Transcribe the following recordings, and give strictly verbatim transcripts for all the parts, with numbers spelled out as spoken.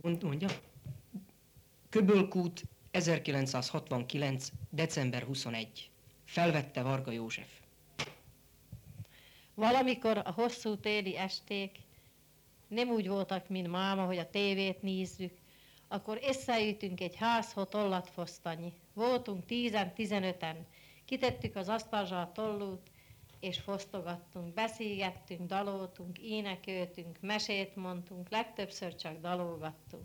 Mondja. Köbölkút, ezerkilencszázhatvankilenc. december huszonegy. Felvette Varga József. Valamikor a hosszú téli esték nem úgy voltak, mint máma, hogy a tévét nézzük, akkor összeütünk egy házhoz tollat fosztani. Voltunk tízen, tizenöten. Kitettük az asztalra a tollút, és fosztogattunk, beszélgettünk, daloltunk, énekeltünk, mesét mondtunk, legtöbbször csak dalolgattunk.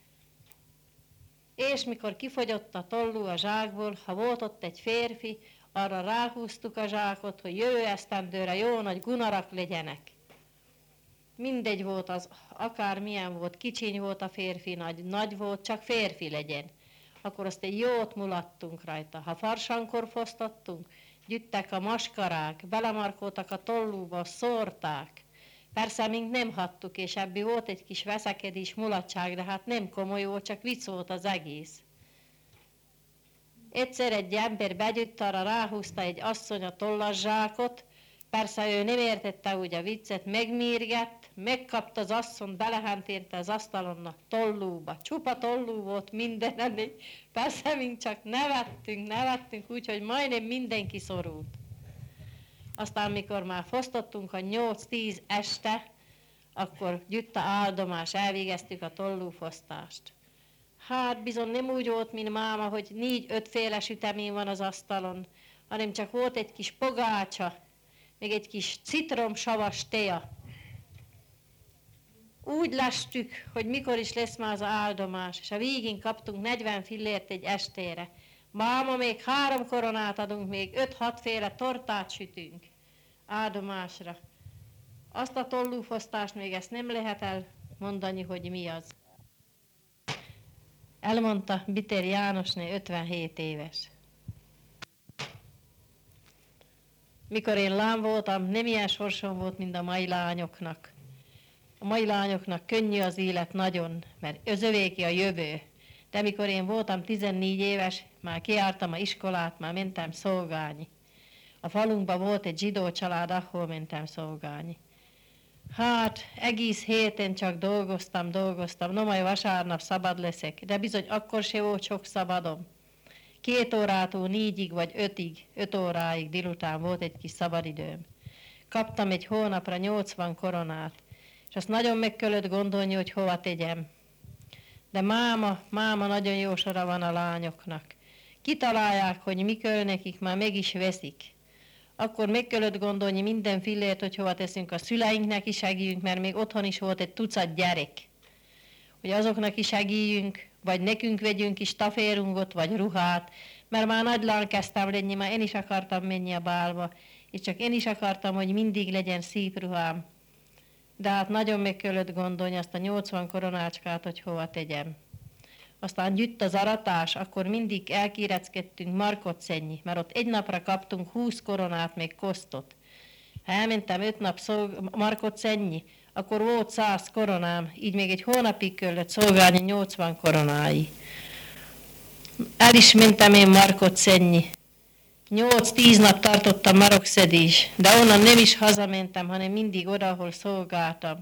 És mikor kifogyott a tollú a zsákból, ha volt ott egy férfi, arra ráhúztuk a zsákot, hogy jövő esztendőre jó nagy gunarak legyenek. Mindegy volt az, akármilyen volt, kicsiny volt a férfi, nagy, nagy volt, csak férfi legyen. Akkor azt egy jót mulattunk rajta. Ha farsankor fosztottunk, gyüttek a maskarák, belemarkoltak a tollúba, szórták. Persze mink nem hattuk, és ebből volt egy kis veszekedés, mulatság, de hát nem komoly volt, csak vicc volt az egész. Egyszer egy ember begyütt, arra ráhúzta egy asszony a tollas zsákot, persze ő nem értette úgy a viccet, megmérgett, megkapta az asszony, belehent érte az asztalon a tollúba. Csupa tollú volt minden elég. Persze mink csak nevettünk, nevettünk, úgyhogy majdnem mindenki szorult. Aztán, mikor már fosztottunk a nyolc-tíz este, akkor gyütt a áldomás, elvégeztük a tollúfosztást. Hát bizony nem úgy volt, mint máma, hogy négy-ötféle sütemény van az asztalon, hanem csak volt egy kis pogácsa, még egy kis citromsavas teja. Úgy lestük, hogy mikor is lesz már az áldomás, és a végén kaptunk negyven fillért egy estére. Máma, még három koronát adunk, még öt-hatféle tortát sütünk áldomásra. Azt a tollúfosztást még ezt nem lehet elmondani, hogy mi az. Elmondta Biter Jánosné, ötvenhét éves. Mikor én lám voltam, nem ilyen sorsom volt, mint a mai lányoknak. A mai lányoknak könnyű az élet nagyon, mert özövéki a jövő. De mikor én voltam tizennégy éves, már kijártam a iskolát, már mentem szolgálni. A falunkban volt egy zsidó család, ahol mentem szolgálni. Hát, egész héten csak dolgoztam, dolgoztam, no majd vasárnap szabad leszek, de bizony akkor se volt sok szabadom. Két órától négyig vagy ötig, öt óráig délután volt egy kis szabadidőm. Kaptam egy hónapra nyolcvan koronát, és azt nagyon meg kellett gondolni, hogy hova tegyem. De máma, máma nagyon jó sora van a lányoknak. Kitalálják, hogy mi kell nekik, már meg is veszik. Akkor meg kellett gondolni minden fillért, hogy hova teszünk, a szüleinknek is segítsünk, mert még otthon is volt egy tucat gyerek. Hogy azoknak is segítsünk, vagy nekünk vegyünk is taférungot, vagy ruhát, mert már nagy lány kezdtem lenni, már én is akartam menni a bálba, és csak én is akartam, hogy mindig legyen szép ruhám. De hát nagyon meg kellett gondolni azt a nyolcvan koronácskát, hogy hova tegyem. Aztán gyütt az aratás, akkor mindig elkéreckedtünk Markotszennyi, mert ott egy napra kaptunk húsz koronát, még kosztot. Ha elmentem öt nap szolg- Markotszennyi, akkor volt száz koronám, így még egy hónapig kellett szolgálni nyolcvan koronái. El is mentem én Markotszennyi. Nyolc-tíz nap tartottam marokszedés, de onnan nem is hazamentem, hanem mindig oda, ahol szolgáltam.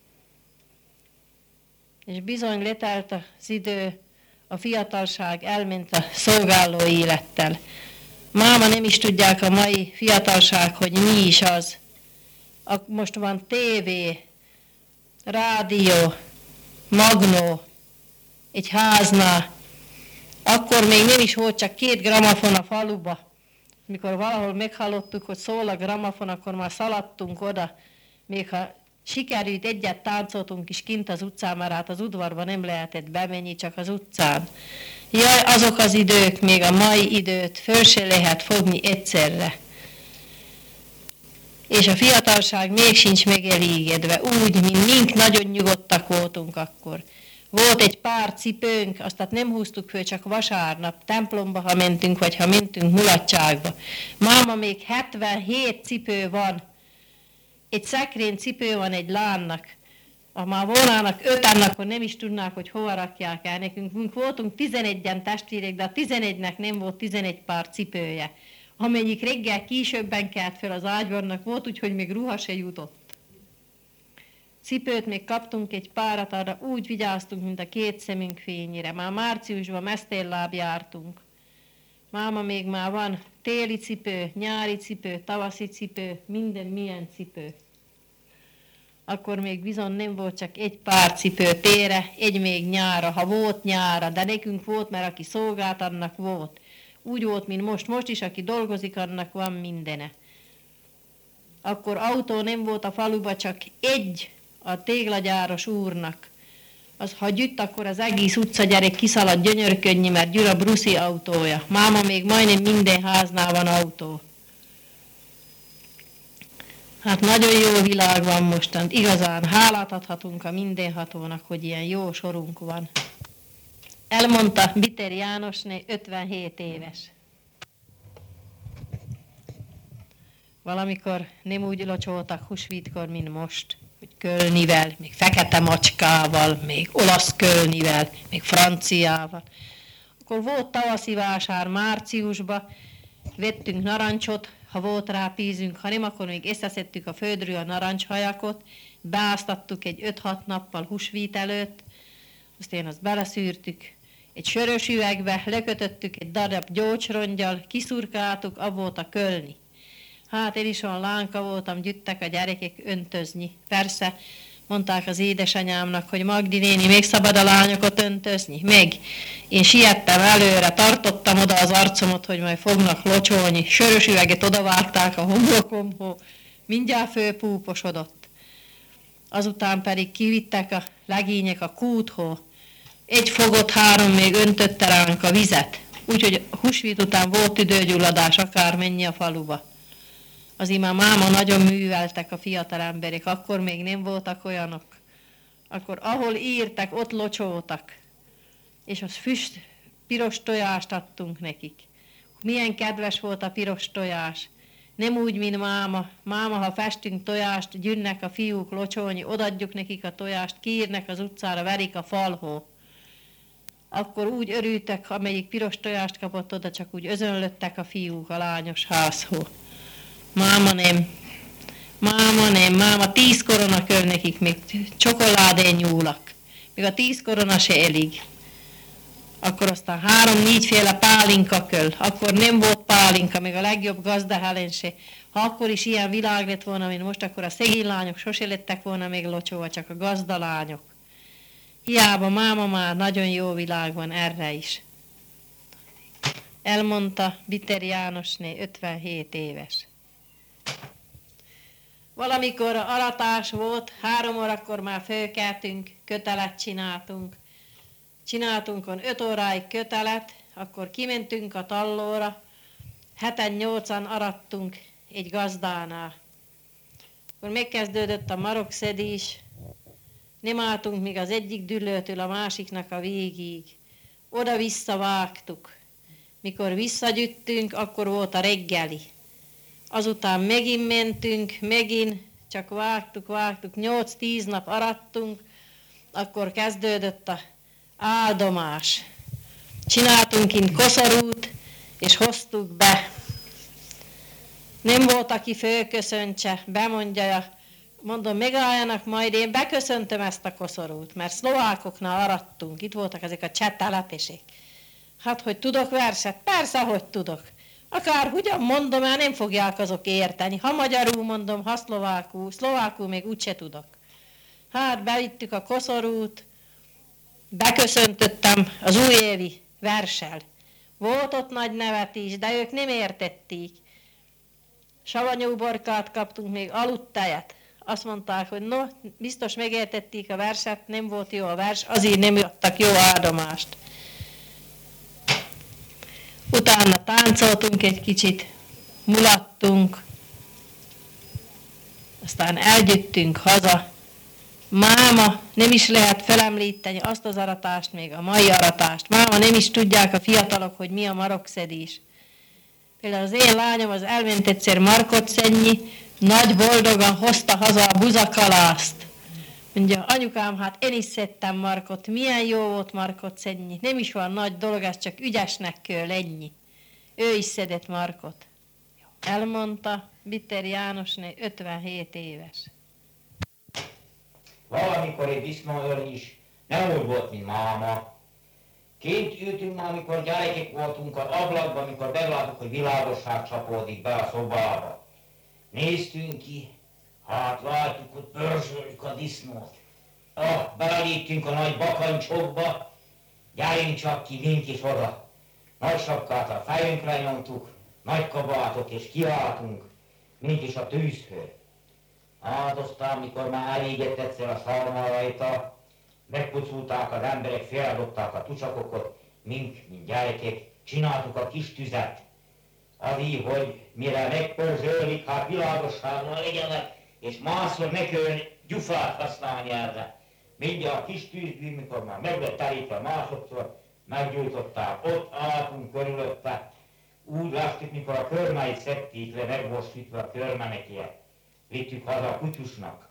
És bizony letelt az idő, a fiatalság elment a szolgáló élettel. Máma nem is tudják a mai fiatalság, hogy mi is az. Most van tévé, rádió, magnó, egy háznál. Akkor még nem is volt csak két gramafon a faluba. Mikor valahol meghallottuk, hogy szól a gramafon, akkor már szaladtunk oda. Még ha sikerült, egyet táncoltunk is kint az utcán, mert hát az udvarba nem lehetett bemenni, csak az utcán. Jaj, azok az idők, még a mai időt föl se lehet fogni egyszerre. És a fiatalság még sincs megelégedve, úgy, mint mink nagyon nyugodtak voltunk akkor. Volt egy pár cipőnk, azt hát nem húztuk föl, csak vasárnap templomba, ha mentünk, vagy ha mentünk mulatságba. Máma még hetvenhét cipő van. Egy szekrény cipő van egy lánynak. Ha már volnának öten, akkor nem is tudnák, hogy hova rakják el nekünk. Mink voltunk tizenegyen testvérek, de a tizenegynek nem volt tizenegy pár cipője. Amennyik reggel későbben kelt fel az ágybarnak, volt úgy, hogy még ruha se jutott. Cipőt még kaptunk egy párat, arra úgy vigyáztunk, mint a két szemünk fényére. Már márciusban mesztélláb jártunk. Máma, még már van téli cipő, nyári cipő, tavaszi cipő, minden milyen cipő. Akkor még bizony nem volt csak egy pár cipő tére, egy még nyára, ha volt nyára, de nekünk volt, mert aki szolgált, annak volt. Úgy volt, mint most, most is, aki dolgozik, annak van mindene. Akkor autó nem volt a faluba, csak egy a téglagyáros úrnak. Az, ha gyütt, akkor az egész utcagyerek kiszaladt gyönyörködni, mert Gyura Bruszi autója. Máma, még majdnem minden háznál van autó. Hát nagyon jó világ van mostan. Igazán hálát adhatunk a mindenhatónak, hogy ilyen jó sorunk van. Elmondta Biter Jánosné, ötvenhét éves. Valamikor nem úgy locsoltak húsvítkor, mint most, hogy kölnivel, még fekete macskával, még olasz kölnivel, még franciával. Akkor volt tavaszi vásár márciusban, vettünk narancsot, ha volt rá pénzünk, ha nem, akkor még összeszedtük a földről a narancshajakot, beáztattuk egy öt-hat nappal húsvít előtt, aztán azt beleszűrtük egy sörös üvegbe, lekötöttük egy darab gyógyrongyal, kiszurkáltuk, abba volt a kölni. Hát én is olyan lánka voltam, gyüttek a gyerekek öntözni. Persze, mondták az édesanyámnak, hogy Magdi néni, még szabad a lányokat öntözni? Meg. Én siettem előre, tartottam oda az arcomat, hogy majd fognak locsolni. Sörös üveget odavágták a homlokomhoz, mindjárt fölpúposodott. Azután pedig kivittek a legények a kúthoz. Egy fogott, három még öntötte ránk a vizet. Úgyhogy húsvét után volt tüdőgyulladás, akármennyi a faluba. Azért már máma nagyon műveltek a fiatal emberek, akkor még nem voltak olyanok. Akkor ahol írtak, ott locsoltak. És az füst, piros tojást adtunk nekik. Milyen kedves volt a piros tojás. Nem úgy, mint máma. Máma, ha festünk tojást, gyűnnek a fiúk locsolni, odadjuk nekik a tojást, kiírnek az utcára, verik a falhoz. Akkor úgy örültek, amelyik piros tojást kapott oda, csak úgy özönlöttek a fiúk a lányos házhoz. Máma nem. Máma nem. Máma tíz korona kör nekik, még csokoládé nyúlak. Még a tíz korona se elég. Akkor aztán három-négyféle pálinka köl. Akkor nem volt pálinka, még a legjobb gazdahelen se. Ha akkor is ilyen világ lett volna, mint most, akkor a szegény lányok sose lettek volna még locsolva, csak a gazdalányok. Hiába máma már nagyon jó világ van erre is. Elmondta Biter Jánosné, ötvenhét éves. Valamikor aratás volt, három órakor már fölkeltünk, kötelet csináltunk. Csináltunk on öt óráig kötelet, akkor kimentünk a tallóra, heten-nyolcan arattunk egy gazdánál. Akkor megkezdődött a marokszedés, nem álltunk még az egyik düllőtől a másiknak a végig. Oda-vissza vágtuk. Mikor visszagyüttünk, akkor volt a reggeli. Azután megint mentünk, megint csak vágtuk, vágtuk, nyolc-tíz nap arattunk, akkor kezdődött a áldomás. Csináltunk kint koszorút, és hoztuk be. Nem volt, aki fölköszöntse, bemondja, mondom, megálljanak, majd én beköszöntöm ezt a koszorút, mert szlovákoknál arattunk, itt voltak ezek a cseh telepesek. Hát, hogy tudok verset? Persze, hogy tudok. Akár hogyan mondom, el nem fogják azok érteni. Ha magyarul mondom, ha szlovákul, szlovákul még úgyse tudok. Hát bevittük a koszorút, beköszöntöttem az újévi verssel. Volt ott nagy nevetés, de ők nem értették. Savanyú borkát kaptunk, még aludtejet. Azt mondták, hogy no, biztos megértették a verset, nem volt jó a vers, azért nem adtak jó áldomást. Utána táncoltunk egy kicsit, mulattunk, aztán elgyüttünk haza. Máma nem is lehet felemlíteni azt az aratást, még a mai aratást. Máma nem is tudják a fiatalok, hogy mi a marokszedés. Például az én lányom az elment egyszer markot szedni, nagy boldogan hozta haza a buzakalászt. Mondja, anyukám, hát én is szedtem markot, milyen jó volt markot szedni. Nem is van nagy dolog, ez csak ügyesnek kell lenni. Ő is szedett markot. Elmondta Biter Jánosné, ötvenhét éves. Valamikor egy disznóöl is nem úgy volt, mint máma. Kint ültünk már, amikor gyerekek voltunk az ablakban, amikor megláttuk, hogy világosság csapódik be a szobába. Néztünk ki, hát látjuk, hogy pörzsölik a disznót. Ah, beleléptünk a nagy bakancsokba, gyerünk csak ki, mint is oda. Nagy sapkát a fejünkre nyomtuk, nagy kabátot és kiálltunk, mint is a tűzhöz. Hát aztán, mikor már elégett egyszer a szalma rajta, megpuculták az emberek, feldobták a tucsakokat, mink, mint gyerekek, csináltuk a kis tüzet. Az így, hogy mire megpörzsölik, hát világosságban legyenek, és másszor ne kelljen gyufát használni erre. Mindjárt a kis tűzből, mikor már meg lett terítve másodszor, meggyújtották, ott álltunk körülötte, úgy látszik, mikor a körmeit szedték le, meg volt sütve a körmenekért. Vittük haza a kutyusnak.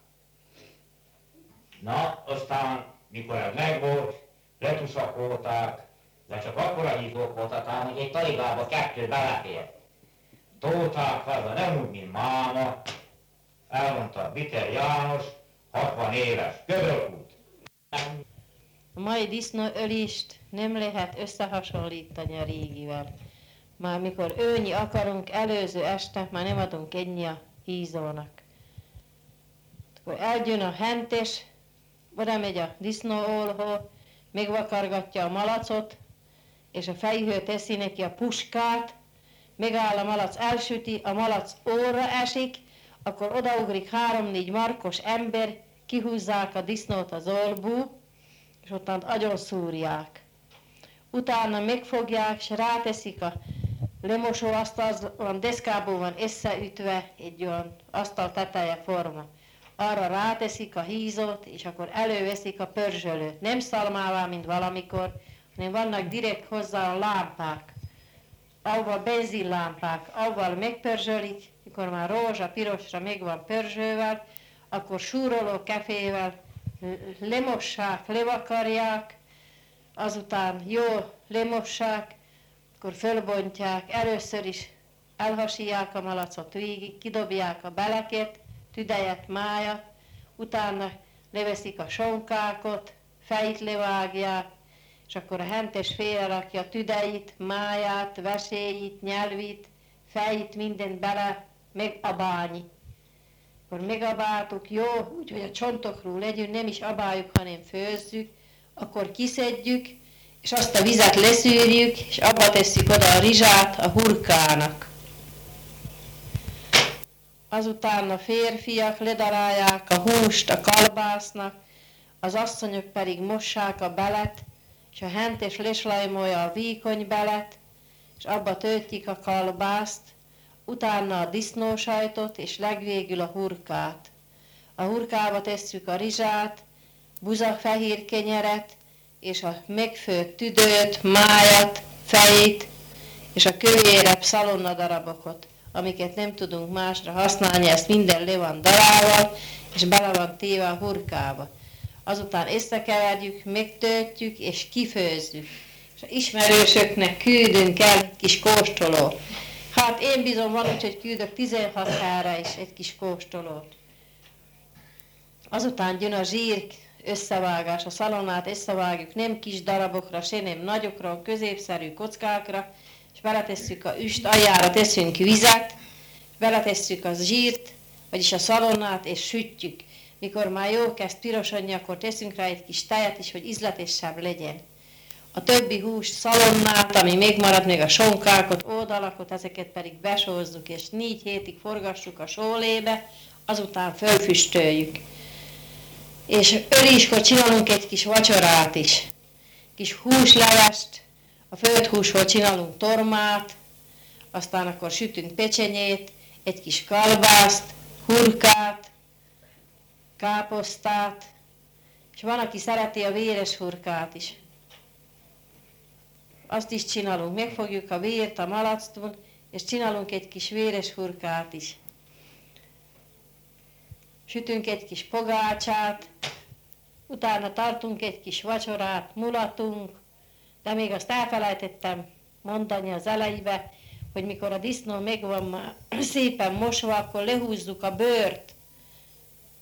Na, aztán, mikor ez megvolt, letusakolták, de csak akkora hízók voltak, ám, hogy egy taligába kettő belefért. Tolták haza, nem úgy, mint máma, elmondta Biter János, hatvan éves, Ködökút. A mai disznóölést nem lehet összehasonlítani a régivel. Már mikor ölni akarunk, előző este már nem adunk ennyi a hízónak. Akkor eljön a hentes, oda megy a disznóólhoz, megvakargatja a malacot, és a fejhő teszi neki a puskát, megáll a malac, elsüti, a malac óra esik, akkor odaugrik három-négy markos ember, kihúzzák a disznót az olbú, és ottan agyon szúrják. Utána megfogják, és ráteszik a lemosó asztal, olyan deszkából van összeütve, egy olyan asztal teteje forma. Arra ráteszik a hízót, és akkor előveszik a pörzsölőt. Nem szalmává, mint valamikor, hanem vannak direkt hozzá a lámpák, avval benzinlámpák, avval megpörzsölik, mikor már rózsa, pirosra meg van pörzsővel, akkor súroló kefével lemossák, levakarják, azután jól lemossák, akkor fölbontják, először is elhasíják a malacot végig, kidobják a beleket, tüdejet, májat, utána leveszik a sonkákot, fejét levágják, és akkor a hentes félrerakja a tüdeit, máját, vesélyét, nyelvét, fejét, mindent bele, meg abálni. Akkor megabáltuk, jó, úgyhogy a csontokról legyünk, nem is abáljuk, hanem főzzük, akkor kiszedjük, és azt a vizet leszűrjük, és abba tesszük oda a rizsát a hurkának. Azután a férfiak ledarálják a húst a kalbásznak, az asszonyok pedig mossák a belet, és a hentes leslajmolja a vékony belet, és abba töltjük a kalbászt, utána a disznósajtot, és legvégül a hurkát. A hurkába tesszük a rizsát, buzafehér kenyeret, és a megfőtt tüdőt, májat, fejét, és a kövérebb szalonnadarabokat, amiket nem tudunk másra használni, ezt minden le van darálva, és bele van téve a hurkába. Azután összekeverjük, megtöltjük, és kifőzzük. És az ismerősöknek küldünk el egy kis kóstolót. Hát én bizony van, úgyhogy küldök tizenhat helyre is egy kis kóstolót. Azután jön a zsír összevágás, a szalonnát összevágjuk nem kis darabokra, se nem nagyokra, középszerű kockákra, és beletesszük a üst aljára, teszünk vizet, beletesszük a zsírt, vagyis a szalonnát, és sütjük. Mikor már jó kezd pirosodni, akkor teszünk rá egy kis tejet is, hogy ízletesebb legyen. A többi húst, szalonnát, ami még marad, még a sonkákot, oldalakot, ezeket pedig besózzuk, és négy hétig forgassuk a sólébe, azután fölfüstöljük. És öléskor csinálunk egy kis vacsorát is. Kis húslevest, a földhúsról csinálunk tormát, aztán akkor sütünk pecsenyét, egy kis kalbászt, hurkát, káposztát, és van, aki szereti a véres hurkát is. Azt is csinálunk, megfogjuk a vért a malactól, és csinálunk egy kis véres hurkát is. Sütünk egy kis pogácsát, utána tartunk egy kis vacsorát, mulatunk, de még azt elfelejtettem mondani az elejébe, hogy mikor a disznó meg van már szépen mosva, akkor lehúzzuk a bőrt,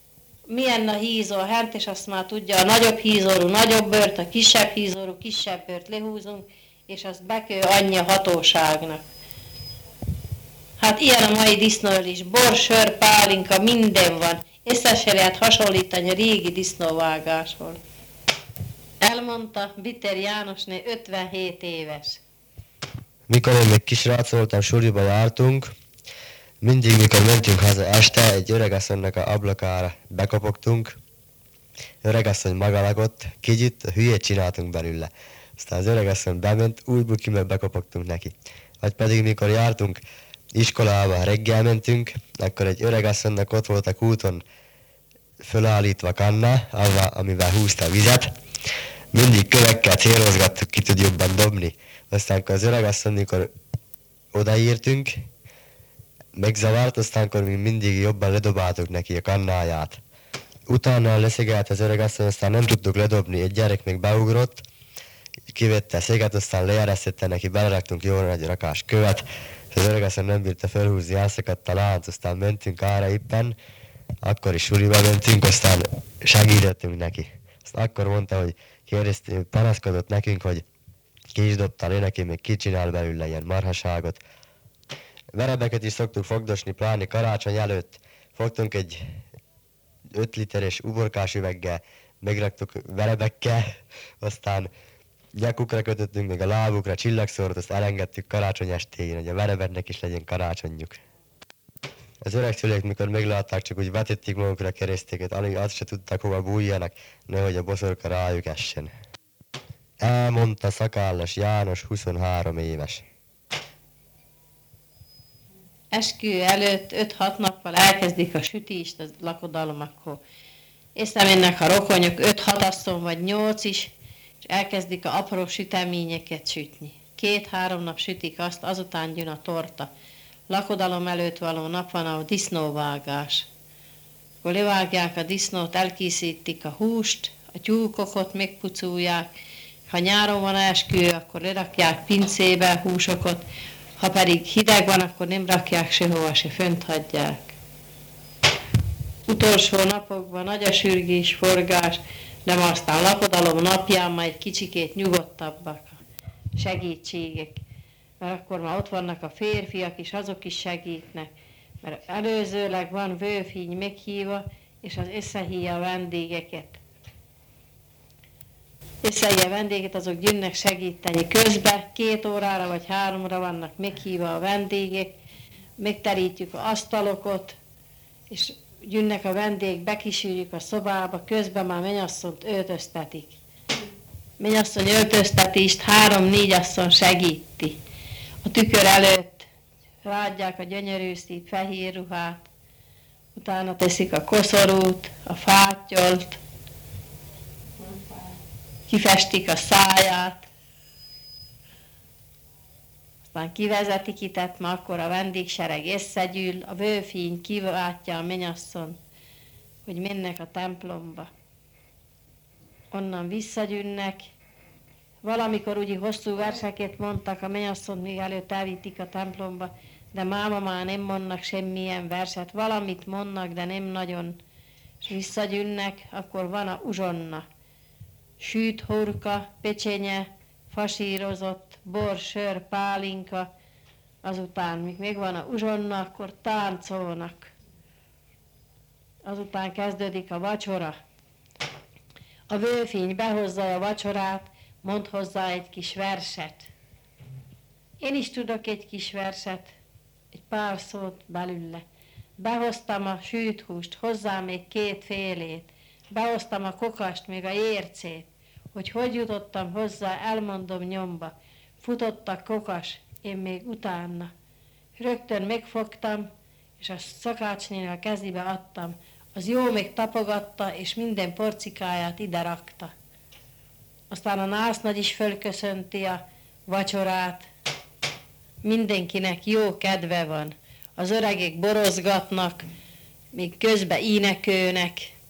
milyen a hízó hent, és azt már tudja, a nagyobb hízóru nagyobb bőrt, a kisebb hízóru kisebb bőrt lehúzunk, és azt bekő annyi a hatóságnak. Hát ilyen a mai disznóról is, bor, sör, pálinka, minden van. Össze se lehet hasonlítani a régi disznóvágásról. Elmondta Bitter Jánosné, ötvenhét éves. Mikor én még kisrác voltam, suliba jártunk, mindig, mikor mentünk haza este, egy öregasszonynak a ablakára bekopogtunk. Öregasszony maga lakott, kicsit hülyét csináltunk belőle. Aztán az öregasszony bement, újból ki meg bekopogtunk neki. Vagy pedig mikor jártunk iskolába, reggel mentünk, akkor egy öregasszonynak ott volt a kúton fölállítva kanna, amivel húzta a vizet. Mindig kövekkel célozgattuk, ki tud jobban dobni. Aztán az öregasszony, mikor odaírtünk, megzavart, aztán akkor mi mindig jobban ledobáltuk neki a kannáját. Utána leszegelt az öregasszony, aztán nem tudtuk ledobni, egy gyerek még beugrott, kivette a széget, aztán leeresztette neki, beleraktunk jól nagy rakás követ, és az öregasszony nem bírta felhúzni, elszakadt a lánc, aztán mentünk arra éppen, akkor is suliba mentünk, aztán segítettünk neki. Aztán akkor mondta, hogy kérdezte, panaszkodott nekünk, hogy ki is dobta le neki, még ki csinál belőle ilyen marhaságot. Verebeket is szoktuk fogdosni, pláne karácsony előtt. Fogtunk egy öt literes uborkás üveggel, megraktuk verebekkel, aztán nyakukra kötöttünk, még a lábukra csillagszórót, azt elengedtük karácsony estéjén, hogy a verebeknek is legyen karácsonyjuk. Az öreg szülők, mikor meglátták, csak úgy vetették magukra a keresztéket, alig azt se tudták, hova bújjanak, nehogy a boszorka rájuk essen. Elmondta Szakállas János, huszonhárom éves. Eskü előtt öt-hat nappal elkezdik a sütést a lakodalmakhoz. Észremennek a rokonyok, öt-hat asszony vagy nyolc is, és elkezdik a apró süteményeket sütni. Két-három nap sütik azt, azután jön a torta. Lakodalom előtt való nap van a disznóvágás. Akkor levágják a disznót, elkészítik a húst, a tyúkokat megpuculják. Ha nyáron van eskü, akkor lerakják pincébe a húsokat, ha pedig hideg van, akkor nem rakják sehova, se fönt hagyják. Utolsó napokban nagy a sürgés, forgás, de ma aztán lakodalom napján majd kicsikét nyugodtabbak a segítségek. Mert akkor már ott vannak a férfiak is, azok is segítnek. Mert előzőleg van vőfíny meghívva, és az összehívja a vendégeket. Összehívja a vendéget, azok jönnek segíteni. Közben két órára vagy háromra vannak meghívva a vendégek, megterítjük az asztalokat, és jönnek a vendég, bekísérjük a szobába, közben már mennyasszonyt öltöztetik. Mennyasszony öltöztetést három-négy asszony segíti. A tükör előtt ráadják a gyönyörű szép fehér ruhát, utána teszik a koszorút, a fátyolt, kifestik a száját, aztán kivezetik itet, ma akkor a vendégsereg összegyűl, a vőfíny kiváltja a mennyasszony, hogy mennek a templomba. Onnan visszagyűnnek. Valamikor úgy hosszú verseket mondtak, a mennyasszony még előtt elvitték a templomba, de máma már nem mondnak semmilyen verset. Valamit mondnak, de nem nagyon. És visszagyűnnek, akkor van a uzsonna. Sűt hurka, pecsenye, fasírozott, bor, sör, pálinka. Azután, míg még van a uzsonna, akkor táncolnak. Azután kezdődik a vacsora. A vőfény behozza a vacsorát, mond hozzá egy kis verset. Én is tudok egy kis verset, egy pár szót belőle. Behoztam a sült húst, hozzá még két félét. Behoztam a kokast, még a ércét. Hogy hogy jutottam hozzá, elmondom nyomba. Futott a kokas, én még utána. Rögtön megfogtam, és a szakácsnél a kezébe adtam. Az jó még tapogatta, és minden porcikáját ide rakta. Aztán a násznagy is fölköszönti a vacsorát. Mindenkinek jó kedve van. Az öregek borozgatnak, még közben énekelnek.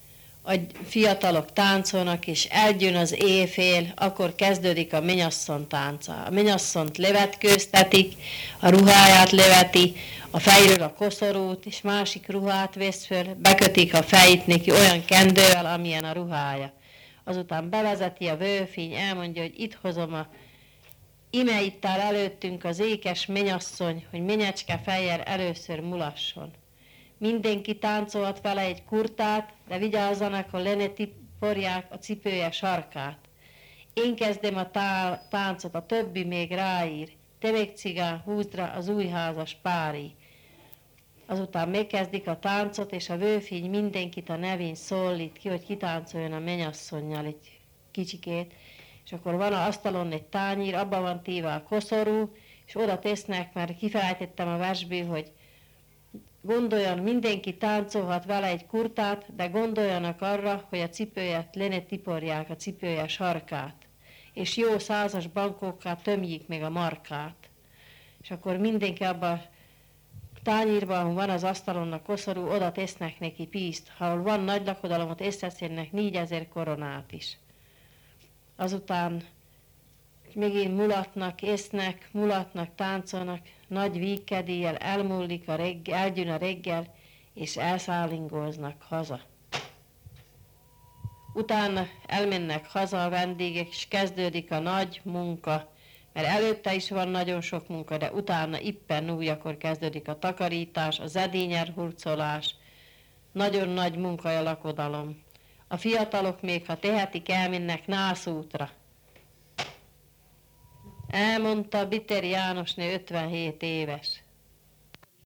a fiatalok táncolnak, és eljön az éjfél, akkor kezdődik a mennyasszony tánca. A mennyasszont levetkőztetik, a ruháját leveti, a fejről a koszorút, és másik ruhát vesz föl, bekötik a fejét neki olyan kendővel, amilyen a ruhája. Azután bevezeti a vőfény, elmondja, hogy itt hozom a ime itt áll előttünk az ékes mennyasszony, hogy mennyecske fejjel először mulasson. Mindenki táncolhat vele egy kurtát, de vigyázzanak, ha le ne tiporják a cipője sarkát. Én kezdem a tá- táncot, a többi még ráír. Te még cigán, húzd rá az új házas pári. Azután megkezdik a táncot, és a vőfény mindenkit a nevén szólít ki, hogy kitáncoljon a mennyasszonnyal egy kicsikét. És akkor van az asztalon egy tányír, abban van téve a koszorú, és oda tesznek, mert kifelejtettem a versből, hogy gondoljon, mindenki táncolhat vele egy kurtát, de gondoljanak arra, hogy a cipőjét le ne tiporják, a cipője sarkát. És jó százas bankókkal tömjék meg a markát. És akkor mindenki abban a tányírban, ahol van az asztalon a koszorú, oda tesznek neki pízt. Ha van nagy lakodalomot, összeszednek négyezer koronát is. Azután megint mulatnak, esznek, mulatnak, táncolnak, nagy vígkedéllyel elmúlik a reggel, eljön a reggel, és elszállingóznak haza. Utána elmennek haza a vendégek, és kezdődik a nagy munka, mert előtte is van nagyon sok munka, de utána éppen új, akkor kezdődik a takarítás, az edényer hurcolás, nagyon nagy munka a lakodalom. A fiatalok még, ha tehetik, elmennek nászútra. Elmondta Bitter Jánosné, ötvenhét éves.